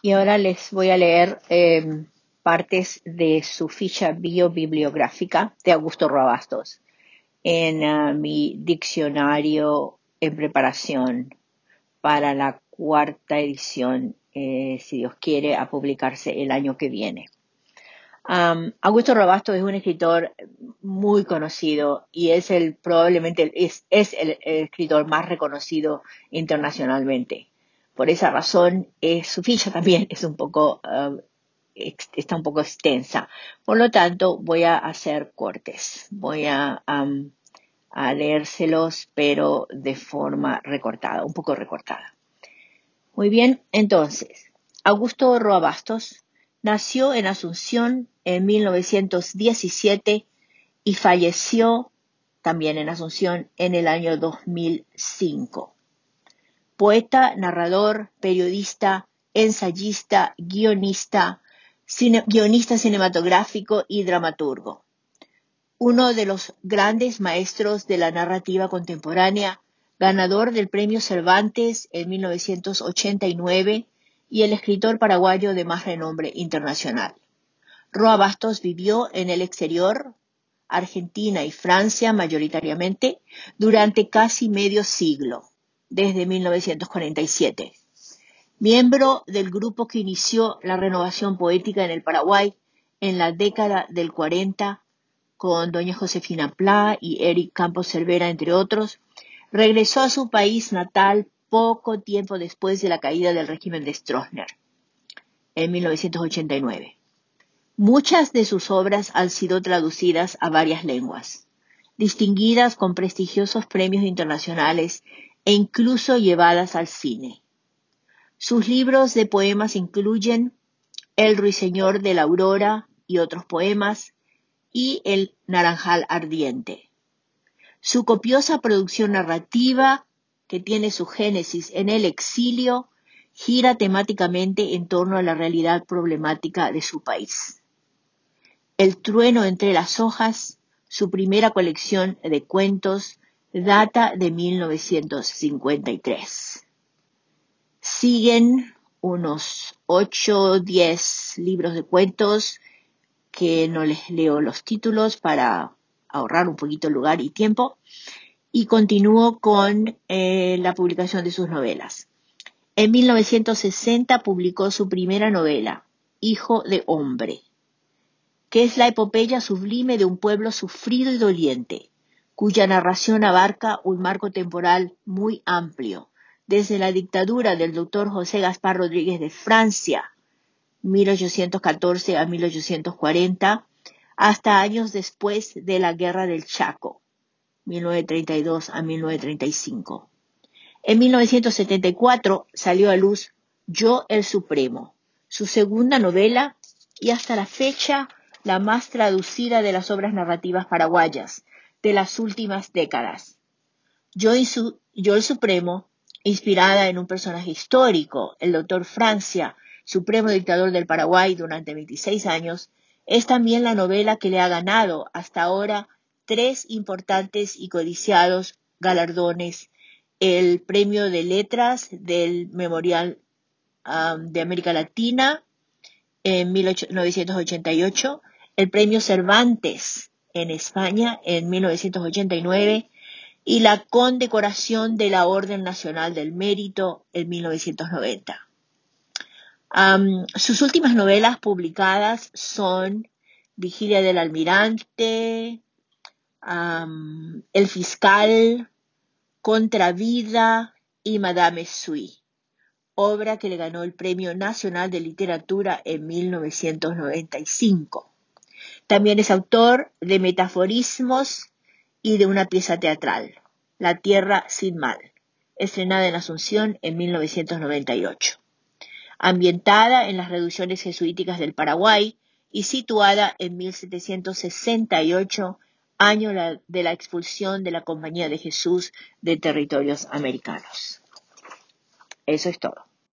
Y ahora les voy a leer partes de su ficha biobibliográfica de Augusto Roa-Bastos en mi diccionario en preparación para la cuarta edición, si Dios quiere, a publicarse el año que viene. Augusto Roa-Bastos es un escritor muy conocido y es probablemente es el escritor más reconocido internacionalmente. Por esa razón, su ficha también es está un poco extensa. Por lo tanto, voy a hacer cortes. Voy a leérselos, pero de forma recortada, un poco recortada. Muy bien, entonces, Augusto Roa-Bastos nació en Asunción en 1917 y falleció también en Asunción en el año 2005. Poeta, narrador, periodista, ensayista, guionista cinematográfico y dramaturgo. Uno de los grandes maestros de la narrativa contemporánea, ganador del Premio Cervantes en 1989 y el escritor paraguayo de más renombre internacional. Roa-Bastos vivió en el exterior, Argentina y Francia mayoritariamente, durante casi medio siglo, desde 1947. Miembro del grupo que inició la renovación poética en el Paraguay en la década del 40, con doña Josefina Plá y Eric Campos Cervera, entre otros, regresó a su país natal poco tiempo después de la caída del régimen de Stroessner, en 1989. Muchas de sus obras han sido traducidas a varias lenguas, distinguidas con prestigiosos premios internacionales e incluso llevadas al cine. Sus libros de poemas incluyen El ruiseñor de la aurora y otros poemas, y El naranjal ardiente. Su copiosa producción narrativa, que tiene su génesis en el exilio, gira temáticamente en torno a la realidad problemática de su país. El trueno entre las hojas, su primera colección de cuentos, data de 1953. Siguen unos 8 o 10 libros de cuentos que no les leo los títulos para ahorrar un poquito lugar y tiempo, y continúo con la publicación de sus novelas. En 1960 publicó su primera novela, Hijo de Hombre, que es la epopeya sublime de un pueblo sufrido y doliente, cuya narración abarca un marco temporal muy amplio, desde la dictadura del doctor José Gaspar Rodríguez de Francia, 1814 a 1840, hasta años después de la Guerra del Chaco, 1932 a 1935. En 1974 salió a luz Yo el Supremo, su segunda novela y hasta la fecha la más traducida de las obras narrativas paraguayas de las últimas décadas. Yo el Supremo, inspirada en un personaje histórico, el doctor Francia, supremo dictador del Paraguay durante 26 años, es también la novela que le ha ganado hasta ahora 3 importantes y codiciados galardones: el Premio de Letras del Memorial de América Latina en 1988, el Premio Cervantes en España en 1989 y la condecoración de la Orden Nacional del Mérito en 1990. Sus últimas novelas publicadas son Vigilia del Almirante, El Fiscal, Contravida y Madame Sui, obra que le ganó el Premio Nacional de Literatura en 1995. También es autor de Metaforismos y de una pieza teatral, La Tierra sin Mal, estrenada en Asunción en 1998. Ambientada en las reducciones jesuíticas del Paraguay y situada en 1768, año de la expulsión de la Compañía de Jesús de territorios americanos. Eso es todo.